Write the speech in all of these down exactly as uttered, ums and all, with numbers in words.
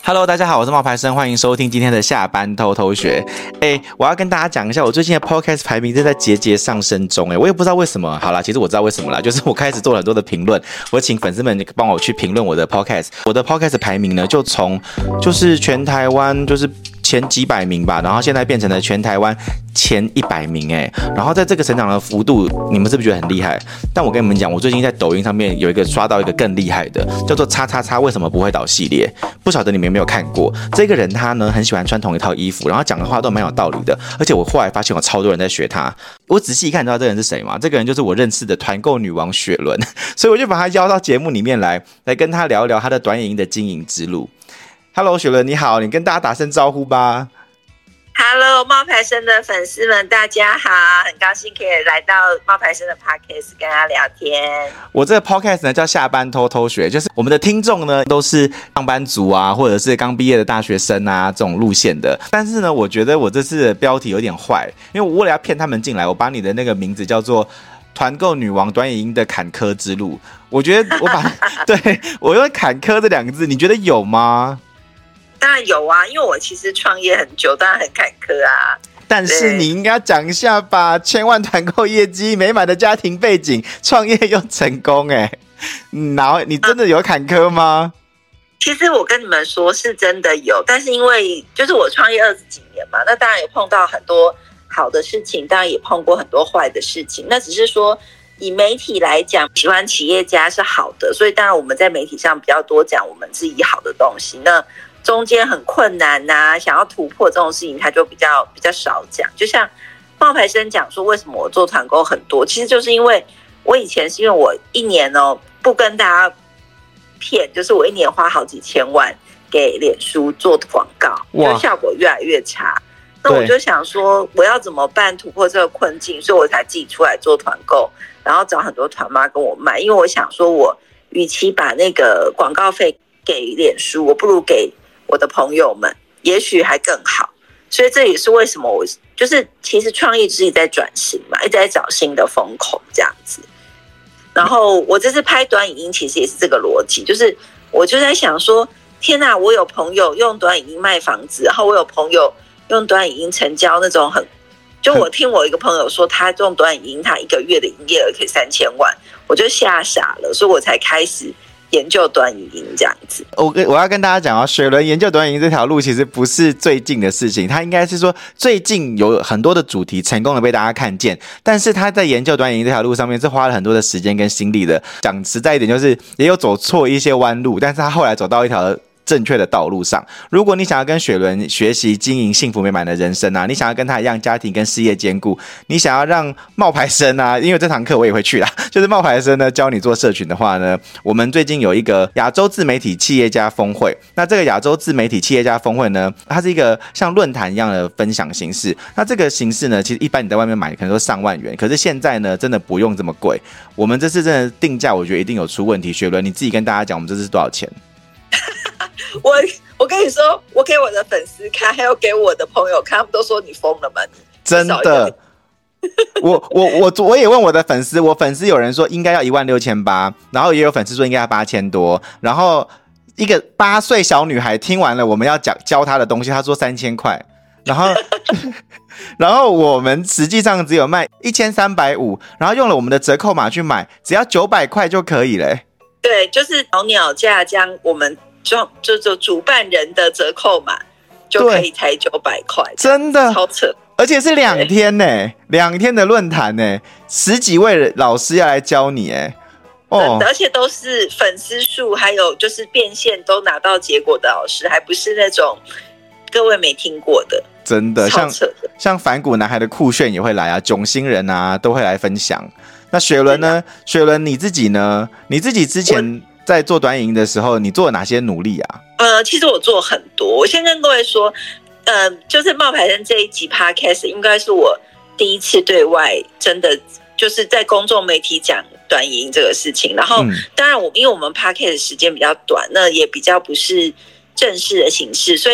Hello， 大家好，我是冒牌生，欢迎收听今天的下班偷偷学。哎，我要跟大家讲一下，我最近的 podcast 排名正在节节上升中。哎，我也不知道为什么。好啦，其实我知道为什么啦，就是我开始做了很多的评论，我请粉丝们帮我去评论我的 podcast。我的 podcast 排名呢，就从就是全台湾就是前几百名吧，然后现在变成了全台湾前一百名。哎，然后在这个成长的幅度，你们是不是觉得很厉害？但我跟你们讲，我最近在抖音上面有一个刷到一个更厉害的，叫做叉叉叉为什么不会倒系列。不晓得你们有没有看过？这个人他呢很喜欢穿同一套衣服，然后讲的话都蛮有道理的，而且我后来发现有超多人在学他。我仔细一看，你知道这个人是谁吗？这个人就是我认识的团购女王雪伦，所以我就把他邀到节目里面来，来跟他聊一聊他的短影音的经营之路。Hello， 雪伦你好，你跟大家打声招呼吧。 Hello， 冒牌生的粉丝们，大家好，很高兴可以来到冒牌生的 podcast 跟他聊天。 我这个 podcast 呢叫下班偷偷学，就是我们的听众呢都是上班族啊，或者是刚毕业的大学生啊这种路线的。但是呢，我觉得我这次的标题有点坏，因为我为了要骗他们进来，我把你的那个名字叫做团购女王短影音的坎坷之路。我觉得我把对我用坎坷这两个字，你觉得有吗？ 当然有啊，因为我其实创业很久，当然很坎坷啊。 但是你应该要讲一下吧，千万团购业绩，美满的家庭背景，创业又成功，哎，然后你真的有坎坷吗？ 其实我跟你们说是真的有，但是因为就是我创业二十几年嘛，那当然也碰到很多好的事情，当然也碰过很多坏的事情。那只是说以媒体来讲，喜欢企业家是好的，所以当然我们在媒体上比较多讲我们自己好的东西。那中间很困难啊，想要突破这种事情，他就比较比较少讲。就像冒牌生讲说，为什么我做团购很多，其实就是因为我以前是因为我一年哦不跟大家骗，就是我一年花好几千万给脸书做广告，就效果越来越差。那我就想说，我要怎么办突破这个困境，所以我才自己出来做团购，然后找很多团妈跟我卖。因为我想说，我与其把那个广告费给脸书，我不如给我的朋友们，也许还更好。所以这也是为什么我就是其实创业自己在转型嘛，一直在找新的风口这样子。然后我这次拍短影音其实也是这个逻辑，就是我就在想说，天哪，我有朋友用短影音卖房子，然后我有朋友用短影音成交那种很，就我听我一个朋友说，他用短影音他一个月的营业额可以三千万，我就吓傻了，所以我才开始研究短影音这样子。 我我要跟大家讲啊，雪伦研究短影音这条路其实不是最近的事情，他应该是说最近有很多的主题成功的被大家看见，但是他在研究短影音这条路上面是花了很多的时间跟心力的。讲实在一点，就是也有走错一些弯路，但是他后来走到一条正确的道路上。如果你想要跟雪伦学习经营幸福美满的人生啊，你想要跟他一样家庭跟事业兼顾，你想要让冒牌生啊，因为这堂课我也会去啦，就是冒牌生呢教你做社群的话呢，我们最近有一个亚洲自媒体企业家峰会。那这个亚洲自媒体企业家峰会呢，它是一个像论坛一样的分享形式。那这个形式呢，其实一般你在外面买可能都上万元，可是现在呢真的不用这么贵。我们这次真的定价我觉得一定有出问题。雪伦你自己跟大家讲我们这次是多少钱？ 我我跟你说，我给我的粉丝看，还有给我的朋友看，他们都说你疯了吗？ 真的，我我我我也问我的粉丝，我粉丝有人说应该要一万六千八，然后也有粉丝说应该要八千多，然后一个八岁小女孩听完了我们要讲教她的东西，她说三千块，然后然后我们实际上只有卖一千三百五，然后用了我们的折扣码去买，只要九百块就可以了、欸。 对，就是鸟鸟价将我们就就就主办人的折扣码就可以才九百块， 真的超扯， 而且是两天呢、欸，两天的论坛呢，十几位老师要来教你哎、欸， 哦，而且都是粉丝数还有就是变现都拿到结果的老师，还不是那种各位没听过的， 真的像的像反骨男孩的酷炫也会来啊，囧星人啊都会来分享。那雪伦呢？雪伦你自己呢？你自己之前在做短影音的时候，你做了哪些努力啊？ 呃，其实我做很多。我先跟各位说，呃，就是冒牌生这一集 podcast 应该是我第一次对外真的就是在公众媒体讲短影音这个事情。然后，嗯、当然我因为我们 podcast 时间比较短，那也比较不是正式的形式，所以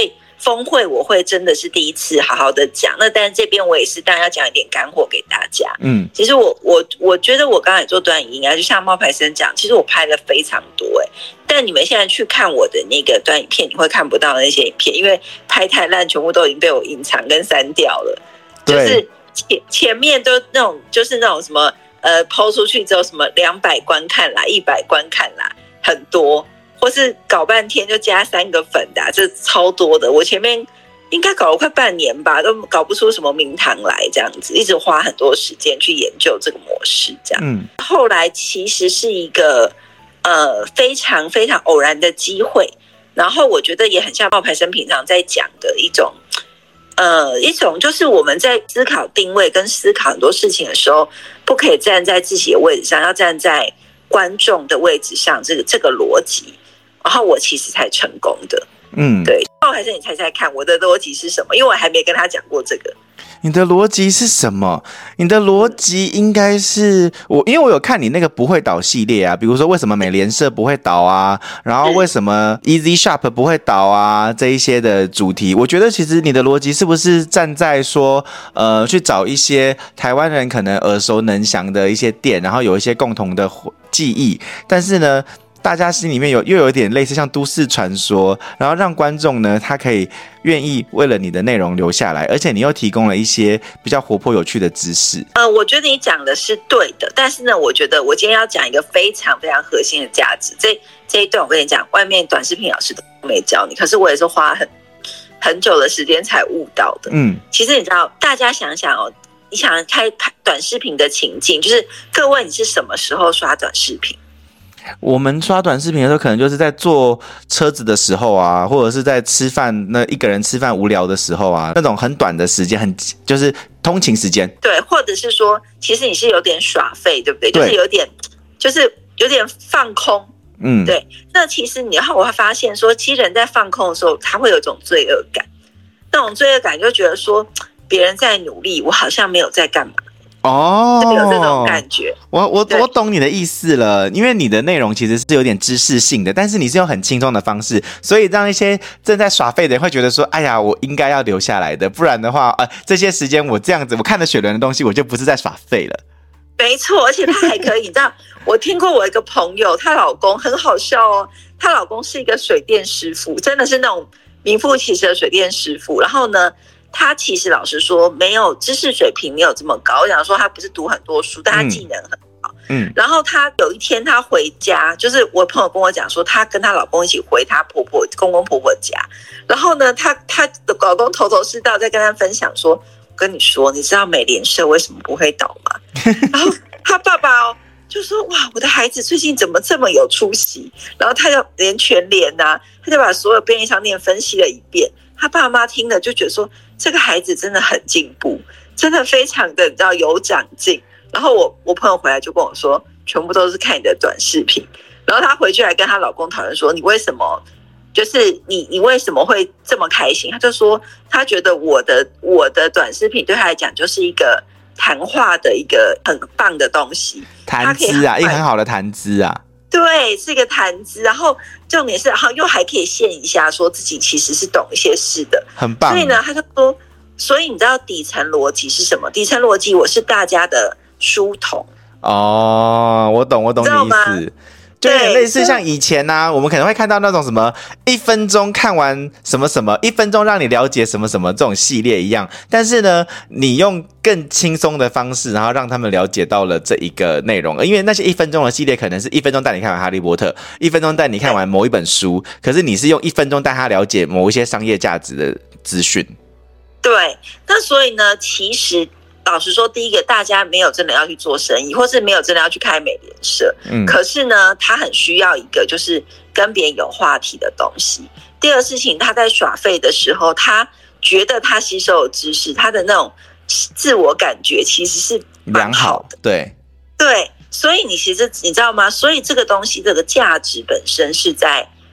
峰会我会真的是第一次好好的讲，那但是这边我也是当然要讲一点干货给大家。嗯，其实我我我觉得我刚才做短影音啊，就像冒牌生讲，其实我拍了非常多哎、欸，但你们现在去看我的那个短影片，你会看不到那些影片，因为拍太烂，全部都已经被我隐藏跟删掉了。就是前前面都那种，就是那种什么呃 po 出去之后什么两百观看啦，一百观看啦，很多。或是搞半天就加三个粉的、啊，这超多的。我前面应该搞了快半年吧，都搞不出什么名堂来，这样子一直花很多时间去研究这个模式，这样。嗯，后来其实是一个呃非常非常偶然的机会，然后我觉得也很像冒牌生平常在讲的一种呃一种，就是我们在思考定位跟思考很多事情的时候，不可以站在自己的位置上，要站在观众的位置上，这个这个逻辑。然后我其实才成功的，嗯，对。还是你猜猜看，我的逻辑是什么？因为我还没跟他讲过这个。 你的逻辑是什么？你的逻辑应该是我，因为我有看你那个不会倒系列啊，比如说为什么美联社不会倒啊，然后为什么 Easy Shop 不会倒啊，这一些的主题，我觉得其实你的逻辑是不是站在说，呃，去找一些台湾人可能耳熟能详的一些店，然后有一些共同的记忆，但是呢，大家心里面有又有一点类似像都市传说，然后让观众呢，他可以愿意为了你的内容留下来，而且你又提供了一些比较活泼有趣的知识。 呃，我觉得你讲的是对的，但是呢，我觉得我今天要讲一个非常非常核心的价值。这这一段我跟你讲，外面短视频老师都没教你，可是我也是花很很久的时间才悟到的。嗯，其实你知道，大家想想哦，你想开短视频的情境，就是各位你是什么时候刷短视频？ 我们刷短视频的时候，可能就是在坐车子的时候啊，或者是在吃饭，那一个人吃饭无聊的时候啊，那种很短的时间，很就是通勤时间。 对，或者是说，其实你是有点耍废，对不对？对，就是有点，就是有点放空。嗯，对。那其实你后我会发现说，其实人在放空的时候，他会有一种罪恶感，那种罪恶感就觉得说，别人在努力，我好像没有在干嘛。 哦， 就有这种感觉。 我我我懂你的意思了，因为你的内容其实是有点知识性的，但是你是用很轻松的方式，所以让一些正在耍废的人会觉得说，哎呀，我应该要留下来的，不然的话，呃，这些时间我这样子，我看了雪伦的东西，我就不是在耍废了。 没错，而且她还可以，你知道，我听过我一个朋友，她老公很好笑哦，她老公是一个水电师傅，真的是那种名副其实的水电师傅，然后呢，他其实老实说没有知识水平没有这么高，我想说他不是读很多书，但他技能很好。嗯，然后他有一天他回家，就是我朋友跟我讲说，他跟她老公一起回她婆婆公公婆婆家，然后呢，他他的老公头头是道在跟他分享说，我跟你说，你知道美联社为什么不会倒吗？然后他爸爸哦就说，哇，我的孩子最近怎么这么有出息？然后他就连全联啊，他就把所有便利商店分析了一遍。他爸妈听了就觉得说，这个孩子真的很进步，真的非常的你知道有长进。然后我我朋友回来就跟我说，全部都是看你的短视频。然后她回去来跟她老公讨论说，你为什么就是你你为什么会这么开心？她就说，她觉得我的我的短视频对她来讲就是一个谈话的一个很棒的东西， 谈资啊，一个很好的谈资啊。 对，是一个谈资，然后重点是，然后又还可以现一下，说自己其实是懂一些事的， 很棒。 所以呢，他就说，所以你知道底层逻辑是什么？底层逻辑，我是大家的书童。 哦，我懂，我懂你意思。就有点类似像以前啊，我们可能会看到那种什么一分钟看完什么什么，一分钟让你了解什么什么这种系列一样，但是呢，你用更轻松的方式，然后让他们了解到了这一个内容。因为那些一分钟的系列可能是一分钟带你看完哈利波特，一分钟带你看完某一本书，可是你是用一分钟带他了解某一些商业价值的资讯。 对，那所以呢，其实老实说，第一个，大家没有真的要去做生意，或是没有真的要去开美联社。嗯，可是呢，他很需要一个就是跟别人有话题的东西。第二个事情，他在耍废的时候，他觉得他吸收的知识，他的那种自我感觉其实是蛮好的。 对对，所以你其实你知道吗？所以这个东西，这个价值本身是在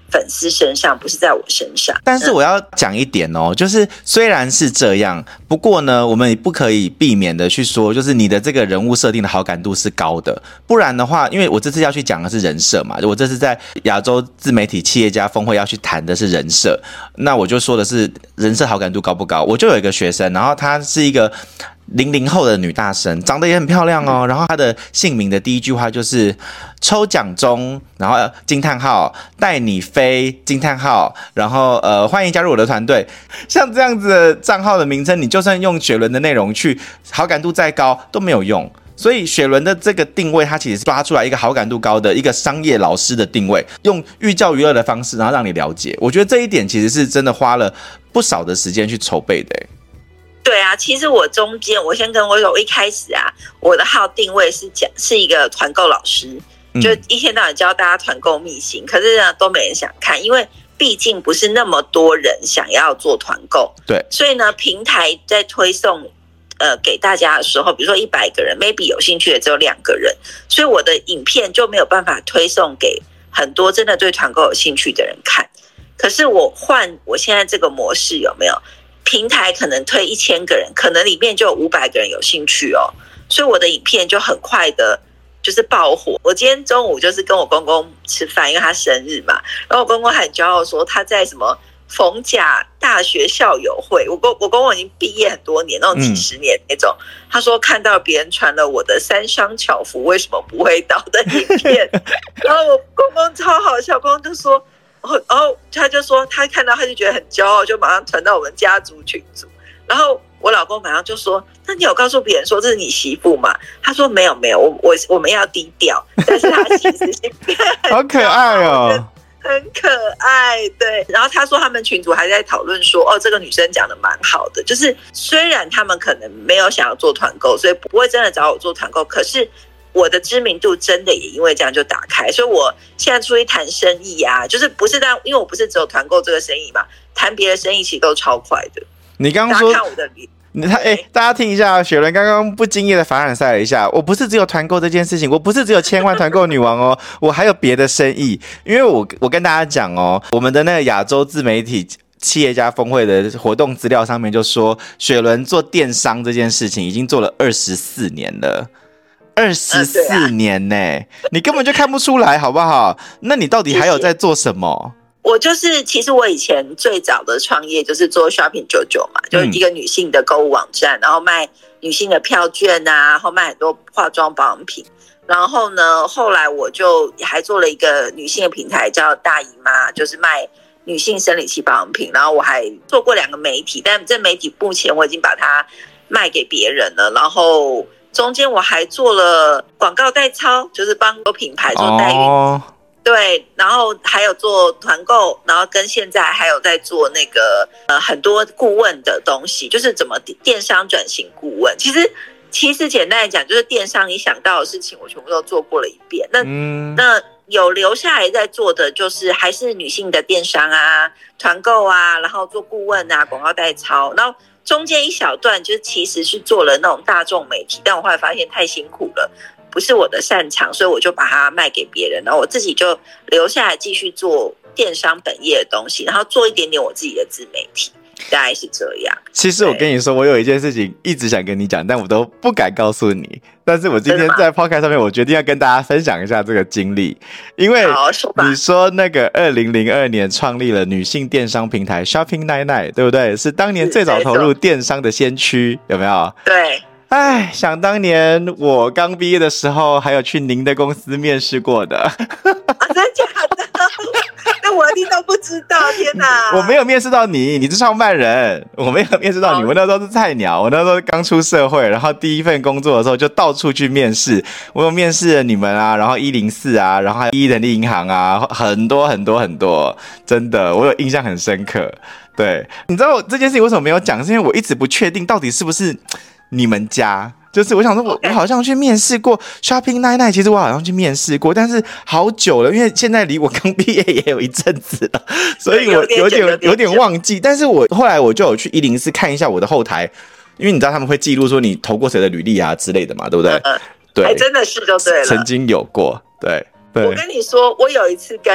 粉丝身上，不是在我身上。 但是我要讲一点哦，就是虽然是这样，不过呢，我们也不可以避免的去说，就是你的这个人物设定的好感度是高的，不然的话，因为我这次要去讲的是人设嘛，我这次在亚洲自媒体企业家峰会要去谈的是人设，那我就说的是人设好感度高不高。我就有一个学生，然后她是一个零零后的女大生，长得也很漂亮哦。然后她的姓名的第一句话就是抽奖中，然后惊叹号带你飞惊叹号，然后呃欢迎加入我的团队。像这样子的账号的名称，你就算用雪伦的内容去，好感度再高都没有用。所以雪伦的这个定位，它其实是抓出来一个好感度高的一个商业老师的定位，用寓教于乐的方式，然后让你了解。我觉得这一点其实是真的花了不少的时间去筹备的。 对啊，其实我中间，我先跟我说，我一开始啊，我的号定位是讲是一个团购老师，就一天到晚教大家团购秘辛，可是呢都没人想看，因为毕竟不是那么多人想要做团购。 对， 所以呢，平台在推送呃给大家的时候，比如说一百个人 ，maybe 有兴趣的只有两个人，所以我的影片就没有办法推送给很多真的对团购有兴趣的人看。可是我换我现在这个模式，有没有？平台可能推一千个人，可能里面就有五百个人有兴趣哦，所以我的影片就很快的，就是爆火。我今天中午就是跟我公公吃饭，因为他生日嘛，然后我公公很骄傲说他在什么逢甲大学校友会，我公我公公已经毕业很多年，那种几十年那种，嗯、他说看到别人传了我的三商巧福为什么不会倒的影片，然后我公公超好笑，公公就说。然后他就说他看到他就觉得很骄傲，就马上传到我们家族群组。然后我老公马上就说：“那你有告诉别人说这是你媳妇吗？”他说：“没有没有，我我我们要低调。”但是他其实是好可爱哦， 很可爱。对，然后他说他们群组还在讨论说：“哦，这个女生讲的蛮好的，就是虽然他们可能没有想要做团购，所以不会真的找我做团购，可是。”我的知名度真的也因为这样就打开，所以我现在出去谈生意啊，就是不是但因为我不是只有团购这个生意嘛，谈别的生意其实都超快的。 你刚刚说， 大家看我的脸， 你他哎，大家听一下，雪伦刚刚不经意的凡尔赛了一下，我不是只有团购这件事情，我不是只有千万团购女王哦，我还有别的生意，因为我我跟大家讲哦，我们的那个亚洲自媒体。企业家峰会的活动资料上面就说，雪伦做电商这件事情已经做了二十四年了。二十四年呢、欸嗯啊，你根本就看不出来，好不好？那你到底还有在做什么？ 我就是，其实我以前最早的创业就是做 Shopping 九九嘛，就是一个女性的购物网站，然后卖女性的票券啊，然后卖很多化妆保养品。然后呢，后来我就还做了一个女性的平台，叫大姨妈，就是卖女性生理期保养品。然后我还做过两个媒体，但这媒体目前我已经把它卖给别人了。然后。中间我还做了广告代操，就是帮多品牌做代运、哦、对，然后还有做团购，然后跟现在还有在做那个呃很多顾问的东西，就是怎么电商转型顾问。其实其实简单来讲，就是电商你想到的事情，我全部都做过了一遍。那、嗯、那有留下来在做的，就是还是女性的电商啊、团购啊，然后做顾问啊、广告代操，然后。中间一小段就是其实是做了那种大众媒体，但我后来发现太辛苦了，不是我的擅长，所以我就把它卖给别人，然后我自己就留下来继续做电商本业的东西，然后做一点点我自己的自媒体，大概是这样。 其实我跟你说，我有一件事情一直想跟你讲，但我都不敢告诉你。但是我今天在 podcast 上面，我决定要跟大家分享一下这个经历，因为你说那个二零零二年创立了女性电商平台 Shopping 奶奶，对不对？是当年最早投入电商的先驱，有没有？ 对。 哎，想当年我刚毕业的时候，还有去您的公司面试过的。 啊，真的假的？那我一定都不知道，天哪！ 我没有面试到你，你是创办人，我没有面试到你。我那时候是菜鸟，我那时候刚出社会，然后第一份工作的时候就到处去面试。我有面试了你们啊，然后一零四啊，然后还有一人力银行啊，很多很多很多，真的，我有印象很深刻。对，你知道这件事情为什么没有讲？是因为我一直不确定到底是不是你们家。就是我想说我，我、okay. 我好像去面试过 Shopping 奶奶，其实我好像去面试过，但是好久了，因为现在离我刚毕业也有一阵子了，所以我有点有点忘记。但是我后来我就有去一零四看一下我的后台，因为你知道他们会记录说你投过谁的履历啊之类的嘛，对不对？对， 还真的是就对了， 曾经有过，对对。 我跟你说，我有一次跟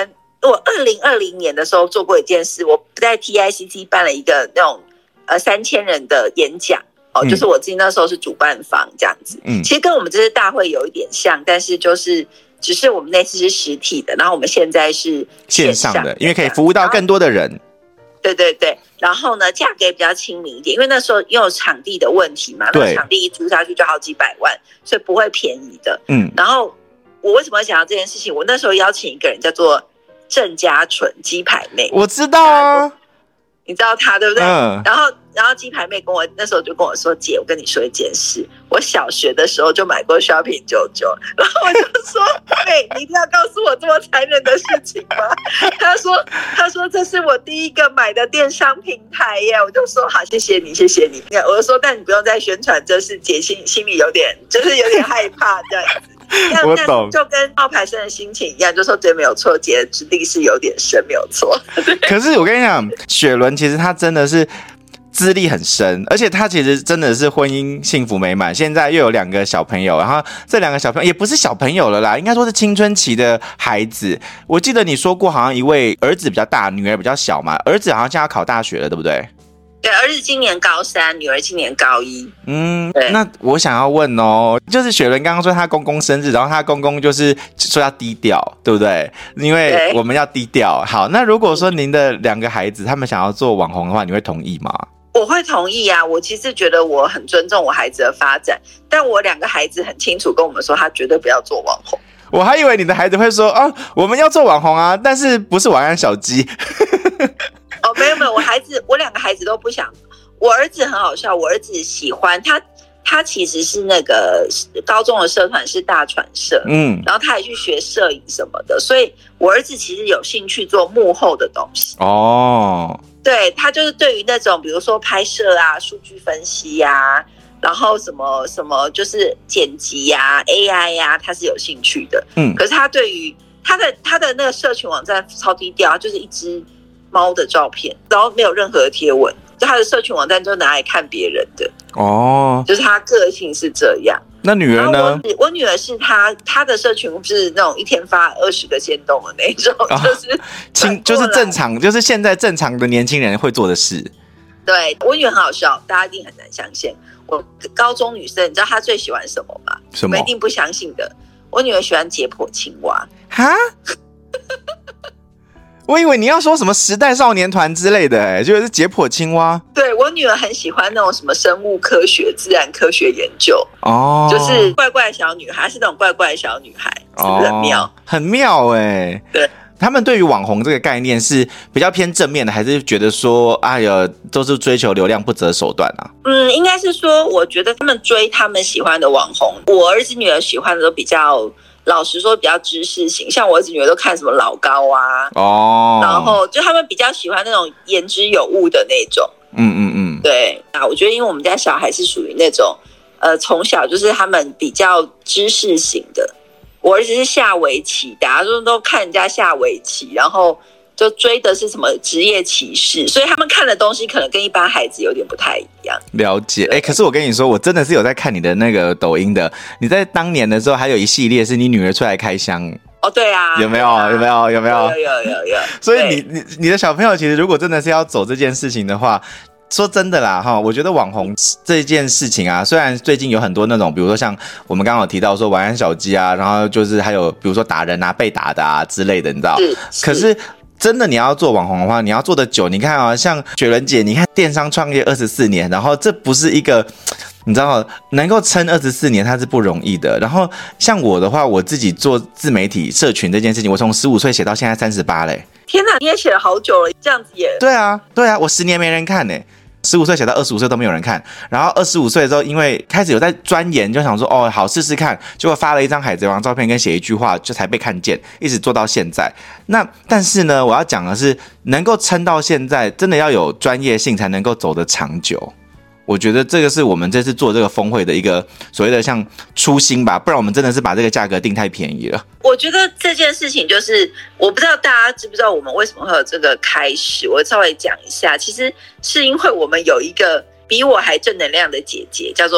我二零二零年的时候做过一件事，我在 T I C C 办了一个那种呃三千人的演讲。哦，嗯、就是我自己那时候是主办方这样子，嗯，其实跟我们这次大会有一点像，但是就是只是我们那次是实体的，然后我们现在是线上的，因为可以服务到更多的人。 对对对，然后呢，价格也比较亲民一点，因为那时候因为有场地的问题嘛，那场地一租下去就好几百万，所以不会便宜的。嗯，然后我为什么会讲到这件事情？我那时候邀请一个人叫做郑家纯鸡排妹， 我知道啊。 你知道他对不对？嗯、然后，然后鸡排妹跟我那时候就跟我说：“姐，我跟你说一件事，我小学的时候就买过 Shopping 九九。”然后我就说：“妹，你一定要告诉我这么残忍的事情吗？”他说：“他说这是我第一个买的电商平台耶。”我就说：“好，谢谢你，谢谢你。”我就说：“但你不用再宣传这事，姐心心里有点就是有点害怕这样子。” 我懂， 就跟冒牌生的心情一样，就说对，没有错，姐的质地是有点深，没有错。 可是我跟你讲，雪伦其实她真的是资历很深，而且她其实真的是婚姻幸福美满，现在又有两个小朋友，然后这两个小朋友也不是小朋友了啦，应该说是青春期的孩子。我记得你说过，好像一位儿子比较大，女儿比较小嘛，儿子好像现在要考大学了，对不对？ 对，儿子今年高三，女儿今年高一。 嗯，那我想要问哦，就是雪伦刚刚说她公公生日，然后她公公就是说要低调，对不对？因为我们要低调。好，那如果说您的两个孩子他们想要做网红的话，你会同意吗？ 我会同意啊，我其实觉得我很尊重我孩子的发展，但我两个孩子很清楚跟我们说，他绝对不要做网红。 我还以为你的孩子会说啊，我们要做网红啊，但是不是晚安小鸡。 哦，没有没有，我孩子，我两个孩子都不想。我儿子很好笑，我儿子喜欢他，他其实是那个高中的社团是大传社，嗯，然后他也去学摄影什么的，所以我儿子其实有兴趣做幕后的东西。哦，对，他就是对于那种比如说拍摄啊、数据分析啊，然后什么什么就是剪辑啊、A I 呀、啊，他是有兴趣的。嗯，可是他对于他的他的那个社群网站超低调，就是一只猫的照片，然后没有任何的贴文，就他的社群网站就拿来看别人的。哦，就是他个性是这样。 那女儿呢？ 我, 我女儿是她，她的社群是那种一天发二十个限动的那种，哦、就是轻，就是正常，就是现在正常的年轻人会做的事。 对，我女儿很好笑，大家一定很难相信。我高中女生，你知道她最喜欢什么吗？ 什么？ 我一定不相信的。我女儿喜欢解剖青蛙。 哈？我以为你要说什么时代少年团之类的、欸，就是解剖青蛙。 对，我女儿很喜欢那种什么生物科学、自然科学研究哦，就是怪怪的小女孩，是那种怪怪的小女孩，是不是很妙？哦、 很妙哎、欸。 对， 他们对于网红这个概念是比较偏正面的，还是觉得说，哎呀，都是追求流量不择手段啊？ 嗯，应该是说，我觉得他们追他们喜欢的网红，我儿子女儿喜欢的都比较。老实说，比较知识型，像我儿子女儿都看什么老高啊，哦，然后就他们比较喜欢那种言之有物的那种，嗯嗯嗯，对啊，我觉得因为我们家小孩是属于那种，呃，从小就是他们比较知识型的，我儿子是下围棋，大家都都看人家下围棋，然后就追的是什么职业棋士，所以他们看的东西可能跟一般孩子有点不太一样。 了解，哎、欸，可是我跟你说，我真的是有在看你的那个抖音的。你在当年的时候，还有一系列是你女儿出来开箱。 哦，对啊， 有没有？啊、有没有？有没有？ 有有有有。 所以你你你的小朋友其实如果真的是要走这件事情的话，说真的啦哈，我觉得网红这件事情啊，虽然最近有很多那种，比如说像我们刚刚有提到说晚安小鸡啊，然后就是还有比如说打人啊、被打的啊之类的，你知道？是。是可是。真的你要做网红的话，你要做得久。你看啊，像雪伦姐，你看电商创业二十四年，然后这不是一个，你知道能够撑二十四年，它是不容易的。然后像我的话，我自己做自媒体社群这件事情，我从十五岁写到现在三十八嘞。 天哪，你也写了好久了，这样子也。 对啊，对啊，我十年没人看呢。十五岁写到二十五岁都没有人看，然后二十五岁的时候，因为开始有在钻研，就想说哦，好试试看，结果发了一张海贼王照片跟写一句话，就才被看见，一直做到现在。那但是呢，我要讲的是，能够撑到现在，真的要有专业性才能够走得长久。我觉得这个是我们这次做这个峰会的一个所谓的像初心吧，不然我们真的是把这个价格定太便宜了。 我觉得这件事情就是，我不知道大家知不知道我们为什么会有这个开始，我稍微讲一下。其实是因为我们有一个比我还正能量的姐姐，叫做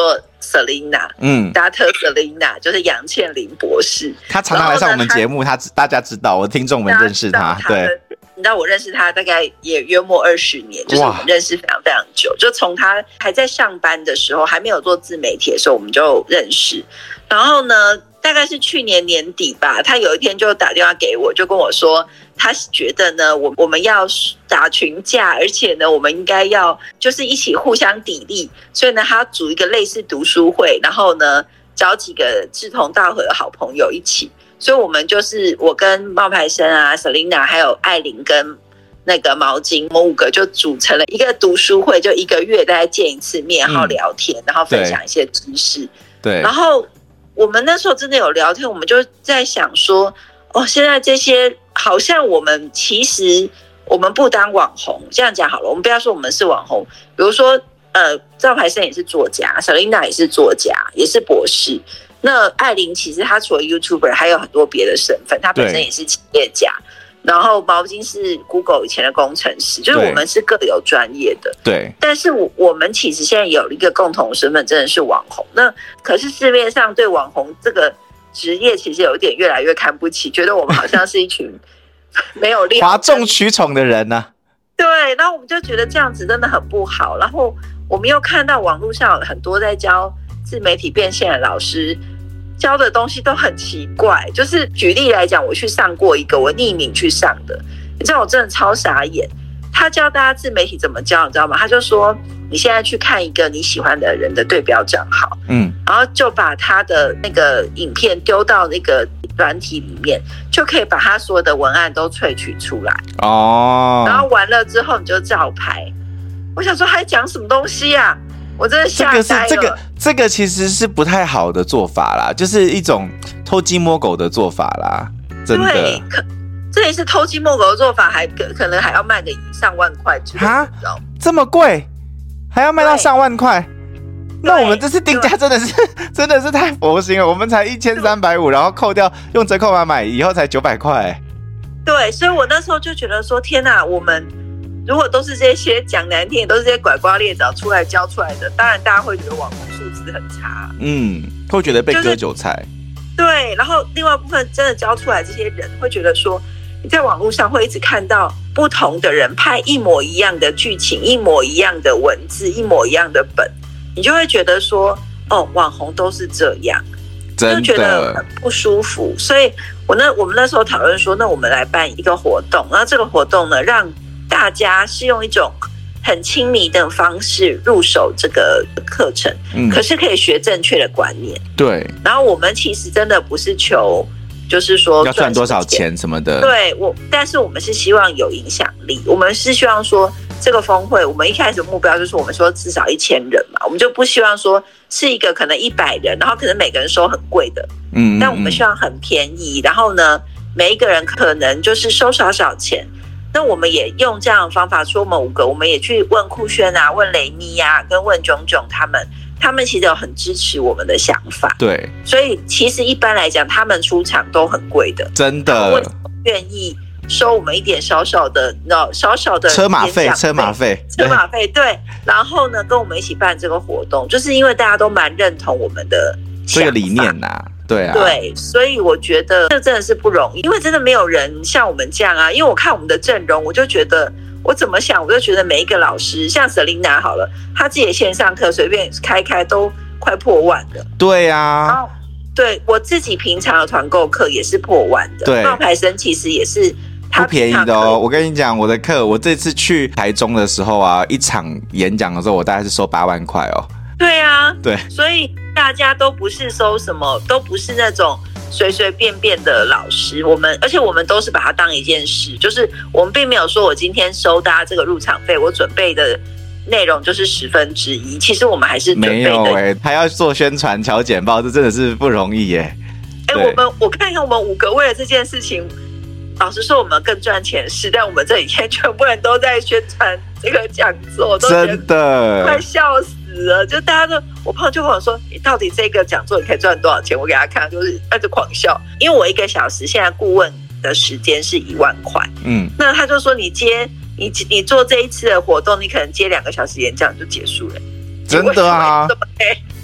Selina， 嗯 Doctor Selina 就是杨倩玲博士， 他常常来上我们节目，他大家知道，我听众们认识他， 他对。 你知道我认识他大概也约莫二十年，就是我们认识非常非常久，就从他还在上班的时候，还没有做自媒体的时候，我们就认识。然后呢，大概是去年年底吧，他有一天就打电话给我，就跟我说，他觉得呢，我我们要打群架，而且呢，我们应该要就是一起互相砥砺，所以呢，他组一个类似读书会，然后呢，找几个志同道合的好朋友一起。所以我们就是我跟冒牌生啊 Selina 还有艾琳跟那个毛巾，我们五个就组成了一个读书会，就一个月大概见一次面，然后聊天，嗯、然后分享一些知识。 对。 然后我们那时候真的有聊天，我们就在想说，哦，现在这些好像我们其实我们不当网红，这样讲好了，我们不要说我们是网红，比如说呃，赵牌生也是作家 ，Selina 也是作家，也是博士。那艾琳其实她除了 YouTuber 还有很多别的身份，她本身也是企业家，然后毛巾是 Google 以前的工程师，就是我们是各有专业的。 对。但是我我们其实现在有一个共同身份，真的是网红。那可是市面上对网红这个职业其实有一点越来越看不起，觉得我们好像是一群没有料、 哗众取宠的人呢、啊。 对，然后我们就觉得这样子真的很不好。然后我们又看到网络上有很多在教自媒体变现的老师教的东西都很奇怪，就是举例来讲，我去上过一个我匿名去上的，你知道我真的超傻眼。他教大家自媒体怎么教，你知道吗？他就说你现在去看一个你喜欢的人的对标账号，嗯，然后就把他的那个影片丢到那个软体里面，就可以把他所有的文案都萃取出来哦。然后完了之后你就照拍。我想说还讲什么东西啊？我真的吓呆了。这个是这个这个其实是不太好的做法啦，就是一种偷鸡摸狗的做法啦，真的。 对，可这也是偷鸡摸狗的做法，还可能还要卖个上万块， 哈，这么贵，还要卖到上万块？那我们这次定价真的是真的是太佛心了，我们才一千三百五，然后扣掉用折扣码买以后才九百块。 对，所以我那时候就觉得说，天哪，我们。如果都是这些讲难听，都是这些拐瓜裂枣出来教出来的，当然大家会觉得网红素质很差， 嗯，会觉得被割韭菜、 就是。对，然后另外一部分真的教出来这些人会觉得说，你在网络上会一直看到不同的人拍一模一样的剧情、一模一样的文字、一模一样的本，你就会觉得说，哦，网红都是这样， 真的就觉得很不舒服。所以我那我们那时候讨论说，那我们来办一个活动，然后这个活动呢，让大家是用一种很亲密的方式入手这个课程、嗯、可是可以学正确的观念。 对， 然后我们其实真的不是求就是说要赚多少钱什么的， 对，我但是我们是希望有影响力，我们是希望说这个峰会，我们一开始目标就是我们说至少一千人嘛，我们就不希望说是一个可能一百人，然后可能每个人收很贵的，嗯，但我们希望很便宜，然后呢每一个人可能就是收少少钱。那我们也用这样的方法，说我们五个，我们也去问酷炫啊，问雷咪啊，跟问炯炯他们，他们其实有很支持我们的想法。 对， 所以其实一般来讲，他们出场都很贵的， 真的。 为什么愿意收我们一点少少的，少少的车马费？车马费， 车马费，对。然后呢，跟我们一起办这个活动，就是因为大家都蛮认同我们的这个理念呐、啊。对啊， 对，所以我觉得这真的是不容易，因为真的没有人像我们这样啊。因为我看我们的阵容，我就觉得，我怎么想，我就觉得每一个老师，像 Selina 好了，他自己的线上课随便开开都快破万了。 对啊， 然后对我自己平常的团购课也是破万的。 对， 冒牌生其实也是他不便宜的哦。我跟你讲，我的课，我这次去台中的时候啊，一场演讲的时候，我大概是收八万块哦。 对啊， 对， 所以大家都不是收什么，都不是那种随随便便的老师。我们，而且我们都是把它当一件事，就是我们并没有说我今天收大家这个入场费，我准备的内容就是十分之一。其实我们还是准备的， 没有哎、欸，还要做宣传、敲简报，这真的是不容易耶、 欸。哎、欸，我们我看看我们五个为了这件事情，老实说我们更赚钱是，但我们这几天全部人都在宣传这个讲座，都真的快笑死。就大家都，我朋友就跟我说，你到底这个讲座你可以赚多少钱？我给他看，就是那就狂笑，因为我一个小时现在顾问的时间是一万块，嗯，那他就说你接你你做这一次的活动，你可能接两个小时演讲就结束了， 真的啊，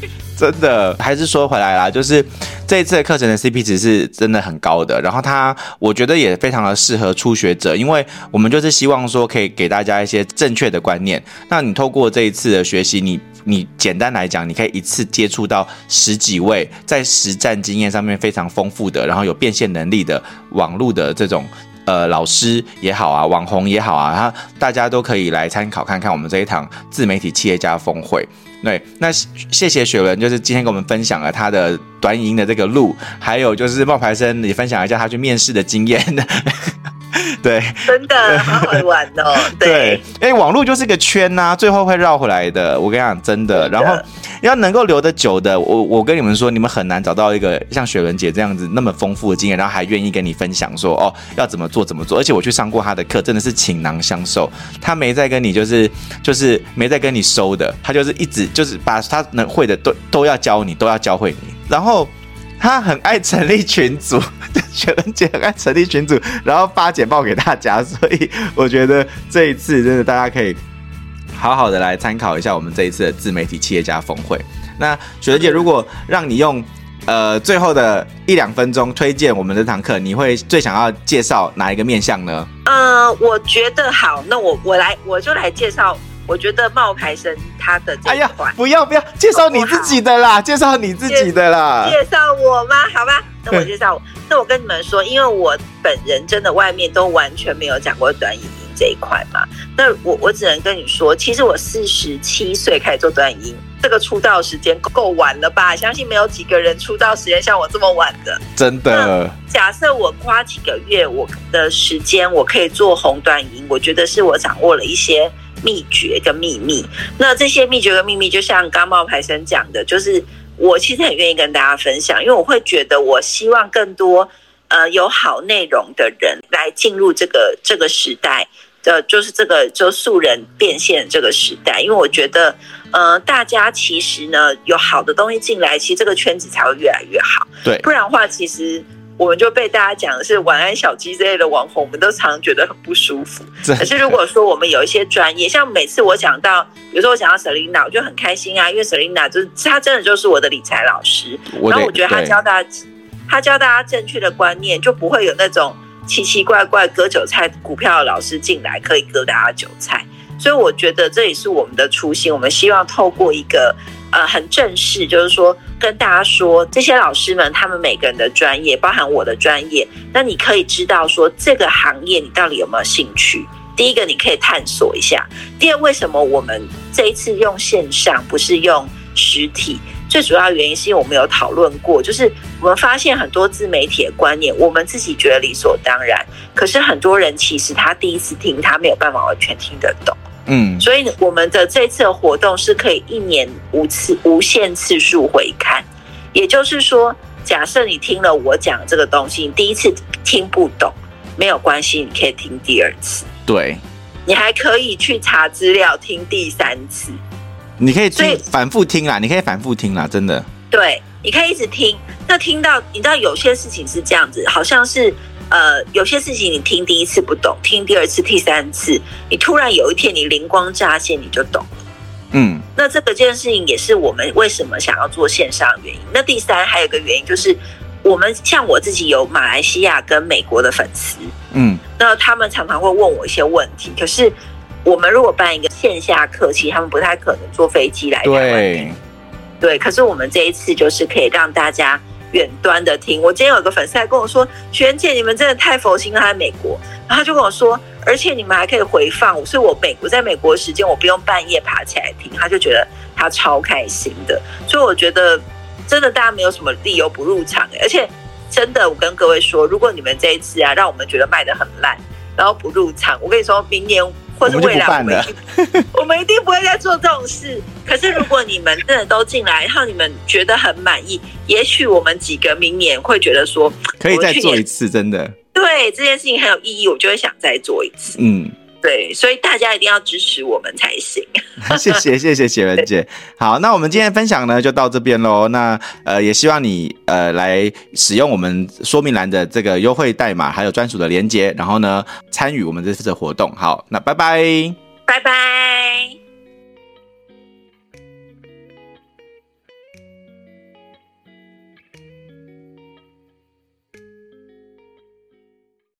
真的，还是说回来啦，就是这一次的课程的 C P 值是真的很高的，然后它我觉得也非常的适合初学者，因为我们就是希望说可以给大家一些正确的观念。那你透过这一次的学习，你你简单来讲，你可以一次接触到十几位在实战经验上面非常丰富的，然后有变现能力的网络的这种呃老师也好啊，网红也好啊，他大家都可以来参考看看我们这一堂自媒体企业家峰会。对，那谢谢雪伦，就是今天跟我们分享了他的短影音的这个路，还有就是冒牌生也分享一下他去面试的经验。对， 真的好好玩哦。对， 因为网络就是个圈呐、啊，最后会绕回来的。我跟你讲，真的。然后要能够留得久的，我我跟你们说，你们很难找到一个像雪伦姐这样子那么丰富的经验，然后还愿意跟你分享说哦要怎么做怎么做。而且我去上过他的课，真的是倾囊相授，他没在跟你就是就是没在跟你收的，他就是一直就是把他能会的都都要教你，都要教会你。然后他很爱成立群组。雪伦姐很爱成立群组，然后发简报给大家，所以我觉得这一次真的大家可以好好的来参考一下我们这一次的自媒体企业家峰会。那雪伦姐，如果让你用呃最后的一两分钟推荐我们这堂课，你会最想要介绍哪一个面向呢？ 呃，我觉得好，那我我来我就来介绍。我觉得冒牌生他的这一款，哎呀， 不要不要，介绍你自己的啦，介绍你自己的啦， 介绍我吗？好吧，那我介绍我。那我跟你们说，因为我本人真的外面都完全没有讲过短影音这一块嘛，那我我只能跟你说，其实我四十七岁开始做短影音，这个出道时间够晚了吧？相信没有几个人出道时间像我这么晚的， 真的。 假设我花几个月我的时间，我可以做红短影音，我觉得是我掌握了一些秘诀跟秘密。那这些秘诀跟秘密就像刚冒牌生讲的，就是我其实很愿意跟大家分享，因为我会觉得我希望更多呃有好内容的人来进入这个这个时代的，就是这个就素人变现这个时代。因为我觉得呃大家其实呢有好的东西进来，其实这个圈子才会越来越好。 对， 不然的话其实我们就被大家讲的是晚安小鸡这类的网红，我们都常常觉得很不舒服。可是如果说我们有一些专业，像每次我讲到，比如说我讲到 Selina， 我就很开心啊，因为 Selina 就是她真的就是我的理财老师，然后我觉得她教大家，她教大家正确的观念，就不会有那种奇奇怪怪割韭菜股票的老师进来可以割大家韭菜。所以我觉得这也是我们的初心，我们希望透过一个呃很正式，就是说跟大家说，这些老师们他们每个人的专业，包含我的专业，那你可以知道说这个行业你到底有没有兴趣。第一个你可以探索一下，第二为什么我们这一次用线上不是用实体，最主要原因是因为我们有讨论过，就是我们发现很多自媒体的观念我们自己觉得理所当然，可是很多人其实他第一次听他没有办法完全听得懂。嗯，所以我们的这次的活动是可以一年无次无限次数回看，也就是说假设你听了我讲这个东西，你第一次听不懂没有关系，你可以听第二次， 对， 你还可以去查资料听第三次， 你可以去反复听啦，你可以反复听啦，真的， 对，你可以一直听。那听到你知道有些事情是这样子，好像是呃，有些事情你听第一次不懂，听第二次、第三次，你突然有一天你灵光乍现，你就懂了。嗯，那这个件事情也是我们为什么想要做线上的原因。那第三还有一个原因就是，我们像我自己有马来西亚跟美国的粉丝，嗯，那他们常常会问我一些问题，可是我们如果办一个线下课，其实他们不太可能坐飞机来台湾。对，对，可是我们这一次就是可以让大家远端的听。我今天有个粉丝还跟我说，学员姐你们真的太佛心了，他在美国，然后他就跟我说，而且你们还可以回放，所以我美国在美国时间我不用半夜爬起来听，他就觉得他超开心的。所以我觉得真的大家没有什么理由不入场，而且真的我跟各位说，如果你们这一次啊让我们觉得卖得很烂，然后不入场，我跟你说明年或是未来我们一定我们一定不会再做这种事。可是如果你们真的都进来，然后你们觉得很满意，也许我们几个明年会觉得说可以再做一次，真的对这件事情很有意义，我就会想再做一次。嗯，对，所以大家一定要支持我们才行。 谢谢谢谢雪伦姐。好，那我们今天的分享呢就到这边咯。那呃也希望你呃来使用我们说明栏的这个优惠代码，还有专属的连结，然后呢参与我们这次的活动。好，那拜拜， 拜拜。